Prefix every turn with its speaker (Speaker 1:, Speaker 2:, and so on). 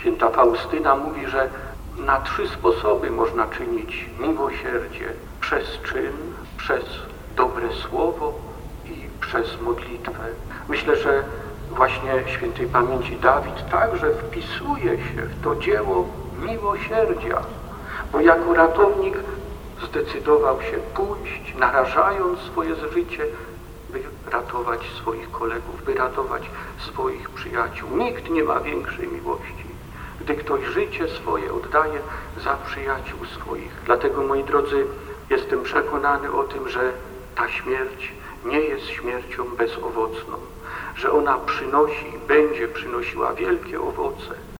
Speaker 1: Święta Faustyna mówi, że na 3 sposoby można czynić miłosierdzie: przez czyn, przez dobre słowo i przez modlitwę. Myślę, że właśnie świętej pamięci Dawid także wpisuje się w to dzieło miłosierdzia, bo jako ratownik zdecydował się pójść, narażając swoje życie, by ratować swoich kolegów, by ratować swoich przyjaciół. Nikt nie ma większej miłości, gdy ktoś życie swoje oddaje za przyjaciół swoich. Dlatego, moi drodzy, jestem przekonany o tym, że ta śmierć nie jest śmiercią bezowocną, że ona przynosi i będzie przynosiła wielkie owoce.